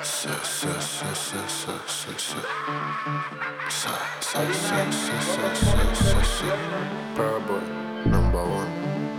Paraboy, number one.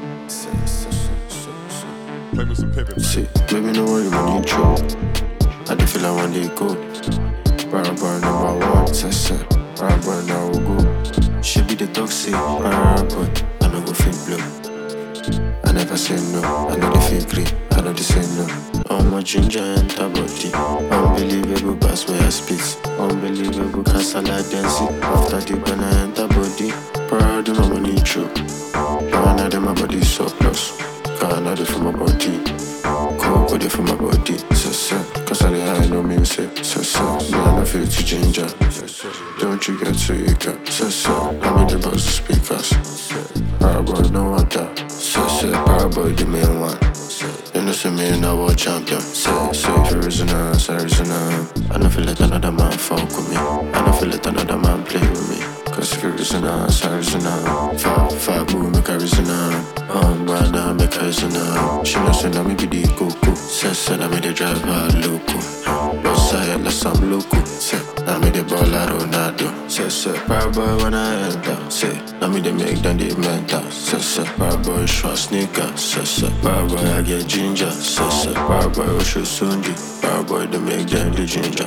Play me some Pippin, man. See, baby, no worry, money true. I dey feel like one day go. Paraboy, number one. Paraboy, now we go. She be the toxic paraboy. I no go fake blow. I never say no. I know the fake green. I know the say no. All my ginger enter body. Unbelievable pass where I spit. Unbelievable cancel I dance it. After the gun I enter body. Proud of my money true. Now them my body surplus. Canada for my body. Cold body for my body. Cause I high no music. Me I no feel to ginger. Don't you get too eager. I need the buzz speakers. Paraboy no water. Paraboy the main one. You know see me in a world champion. If you resonance, I resonance. I don't feel like another man fuck with me. I don't feel like another man play with me. Cause if you resonance, I resonance. Five move make a resonance. Brother make a resonance. She know say na me be the coco. Say na me the driver loco. Boss I unless I'm loco. Say na me the baller Ronaldo. Say Paraboy when I enter. Say na me the make them the mental. Say Paraboy short sneaker. Say Paraboy I get ginger. Say Paraboy Osho Sunji. Paraboy they make them the ginger.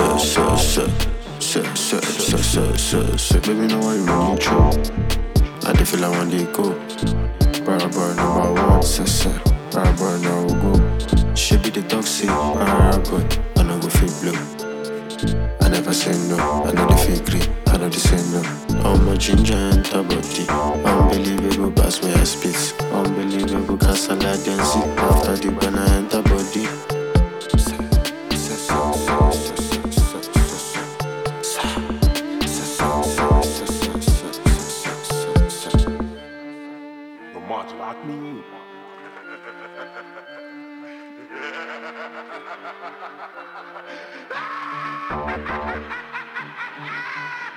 Baby, no worry, money true. I dey feel like one day go. Paraboy number one. Paraboy now we go. She be the toxic paraboy. I no go fake blow. I never say no. I know the fake green. I know the say no. All my ginger enter body. Unbelievable pass where I spit. Unbelievable cancel I dance it. After the gun I enter body. The March lock me in.